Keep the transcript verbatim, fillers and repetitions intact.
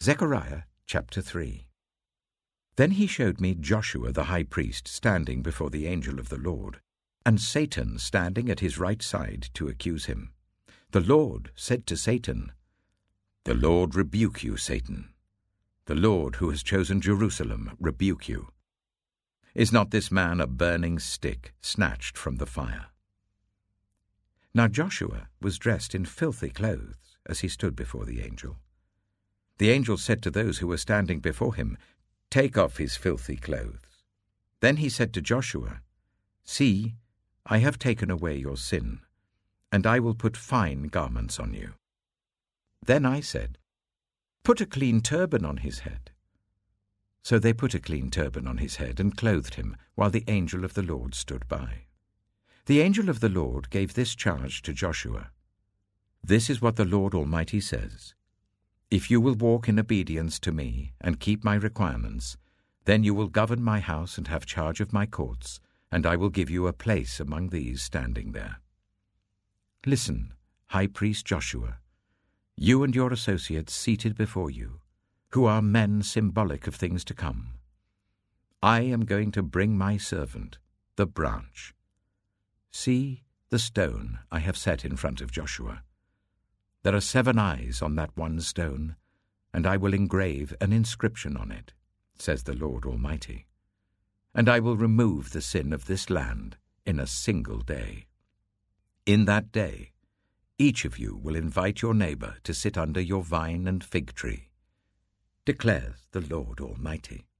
Zechariah chapter three. Then he showed me Joshua the high priest standing before the angel of the Lord, and Satan standing at his right side to accuse him. The Lord said to Satan, "The Lord rebuke you, Satan. The Lord who has chosen Jerusalem rebuke you. Is not this man a burning stick snatched from the fire?" Now Joshua was dressed in filthy clothes as he stood before the angel. The angel said to those who were standing before him, "Take off his filthy clothes." Then he said to Joshua, "See, I have taken away your sin, and I will put fine garments on you." Then I said, "Put a clean turban on his head." So they put a clean turban on his head and clothed him, while the angel of the Lord stood by. The angel of the Lord gave this charge to Joshua: "This is what the Lord Almighty says. If you will walk in obedience to me and keep my requirements, then you will govern my house and have charge of my courts, and I will give you a place among these standing there. Listen, High Priest Joshua, you and your associates seated before you, who are men symbolic of things to come. I am going to bring my servant, the branch. See the stone I have set in front of Joshua. There are seven eyes on that one stone, and I will engrave an inscription on it, says the Lord Almighty. And I will remove the sin of this land in a single day. In that day, each of you will invite your neighbor to sit under your vine and fig tree, declares the Lord Almighty.